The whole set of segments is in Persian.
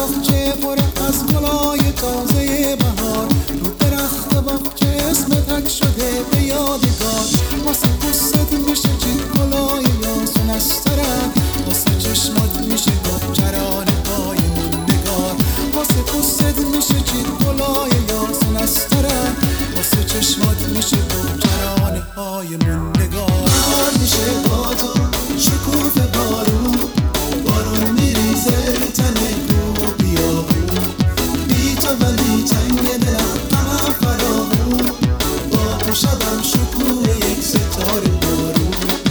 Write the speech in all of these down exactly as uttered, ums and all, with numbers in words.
باغچه پر از گلای تازه بهار، رو درخت باغچه اسم تک شده به یادگار. واسه پوست میشه چید گلای یاسون از ترن، واسه چشمات میشه گفت ترانه های موندگار. واسه پوست میشه چید گلای یاسون از ترن، واسه چشمات میشه گفت ترانه های موندگار. بهار میشه با تو شکوفه بارون، بارون میریزه رو تن کوه و بیابون. بی تو ولی تنگ دلم غمم فراوون، با تو شبم شکوه یک ستاره بارون.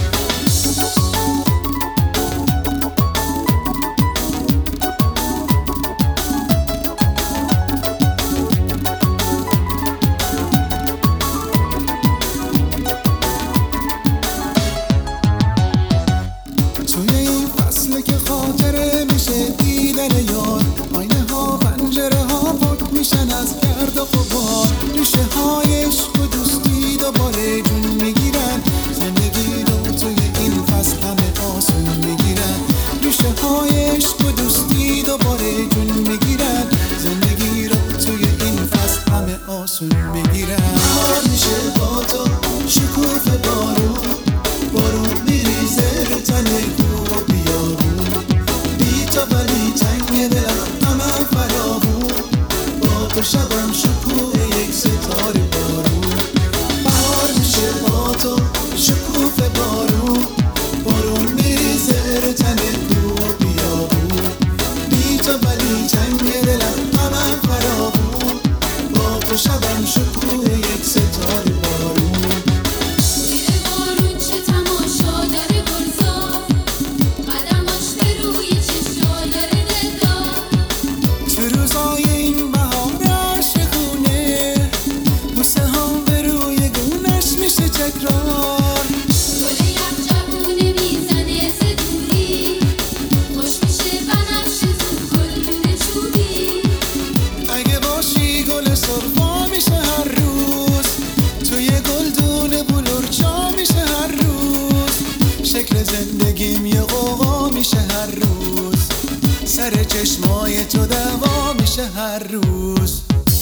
توی این فصله که خاطره میشه دیدن یار، آینه ها پنجره ها پاک میشن از گرد و غبار. ریشه های عشق و دوستی دوباره جون میگیرن، زندگی رو توی این فصل همه آسون میگیرن. ریشه های عشق و دوستی دوباره جون میگیرن، زندگی رو توی این فصل همه آسون میگیرن. بهار میشه با تو شکوفه بارون، بارون میریزه رو تن کوه و بیابون. بی تو ولی تنگ دلم غمم فراوون، با تو شبم شکوه یک ستاره بارون. بهار میشه با تو شکوفه بارون، بارون میریزه رو تن کوه و بیابون. بی تو ولی تنگ دلم غمم فراوون، با تو شبم شکوه یک ستاره بارون. سرفا میشه هر روز، توی گلدون بلورچا میشه هر روز. شکل زندگیم یه غوغا میشه هر روز، سر چشمای تو دوا میشه هر روز.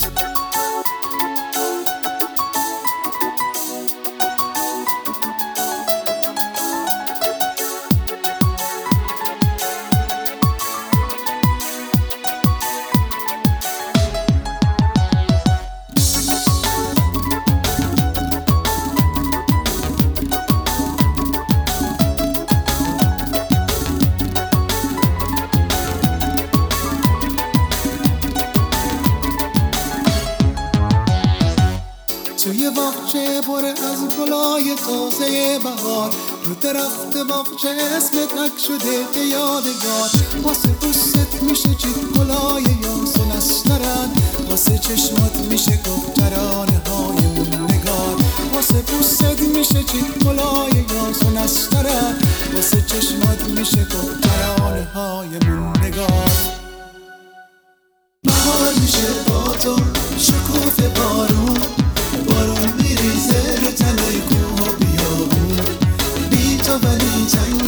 توی باغچه پر از گلای تازه بهار، رو درخت باغچه اسم تک شده به یادگار. واسه پوست میشه چید گلای یاسون از ترن، واسه چشمات میشه گفت ترانه های موندگار. واسه پوست میشه چید گلای یاسون از ترن، واسه چشمات میشه گفت ترانه های موندگار. بهار میشه با تو شکوفه بارون، بارون میریزه رو تن کوه و بیابون. بی تو ولی تنگ